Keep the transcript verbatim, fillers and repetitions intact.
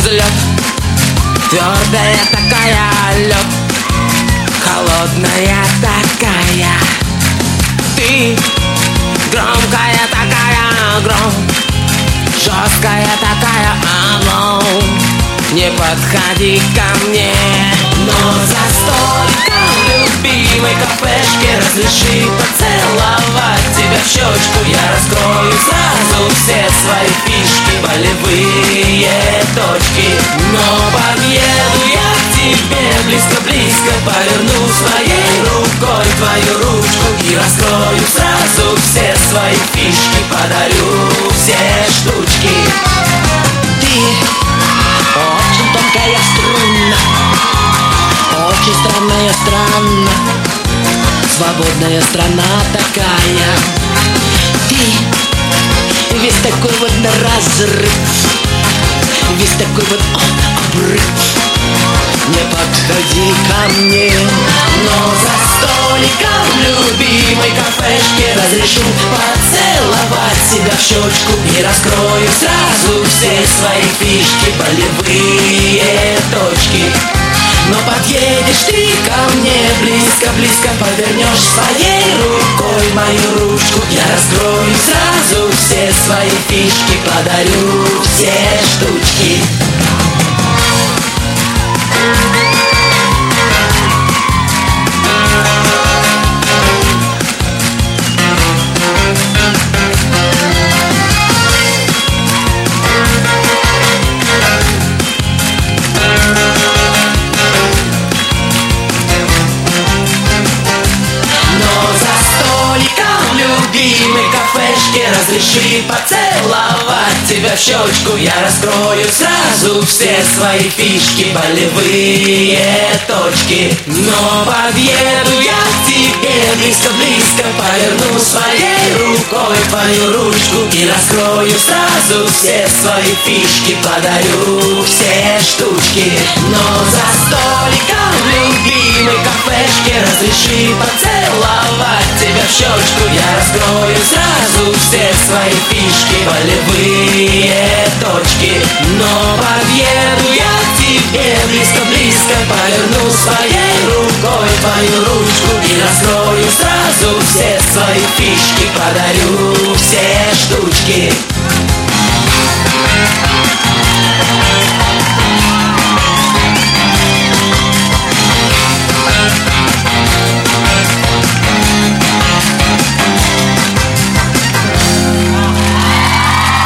взлет. Твердая такая, лед, холодная такая. Ты громкая такая, гром, жесткая такая, алло. Не подходи ко мне, но за столиком любимой кафешки разреши поцеловать тебя в щечку. Я раскрою сразу все свои фишки, болевые точки. Но подъеду я к тебе близко-близко, поверну своей рукой твою ручку и раскрою сразу все свои фишки, подарю все штучки. Ты очень тонкая струна, очень странная страна, свободная страна такая. Ты весь такой вот на разрыв, весь такой вот обрыв. Не подходи ко мне, но за столиком любимой кафешки разрешу поцеловать себя в щечку и раскрою сразу все свои фишки, болевые точки. Но подъедешь ты ко мне близко-близко, повернешь своей рукой мою ручку. Я раскрою сразу все свои фишки, подарю все штучки. Любимой кафешки разреши поцеловать тебя в щечку. Я раскрою сразу все свои фишки, болевые точки. Но подъеду я к тебе близко-близко, поверну своей рукой твою ручку и раскрою сразу все свои фишки, подарю все штучки. Но за столиком любимой кафешки разреши поцеловать тебя в щечку. Я раскрою сразу все свои фишки, болевые точки. Но подъеду я к тебе близко-близко, поверну своей рукой твою ручку и раскрою сразу все свои фишки, подарю все штучки.